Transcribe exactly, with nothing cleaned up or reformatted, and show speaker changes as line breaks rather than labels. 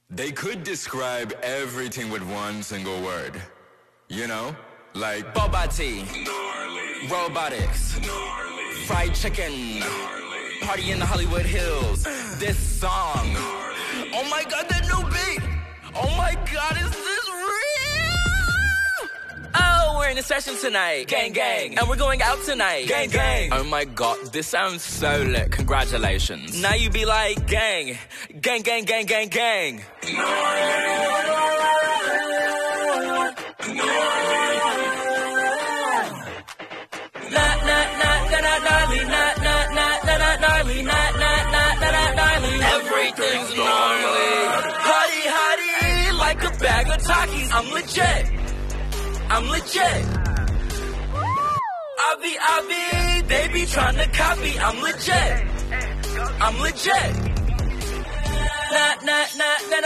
They could describe everything with one single word. You know? Like
boba tea, robotics, gnarly. Fried chicken, gnarly. Party in the Hollywood Hills, this song. Gnarly. Oh my god, that new beat! Oh my god, is this real? Oh, we're in a session tonight. Gang, gang. And we're going out tonight. Gang, gang. Oh my god, this sounds so lit. Congratulations. Now you be like, gang. Gang, gang, gang, gang, gang. Everything's gnarly. Hottie, hottie, like a bag of Takis. I'm legit. I'm legit. Avi, Avi, they be trying to copy. I'm legit. I'm legit. Nah, nah, nah, nah.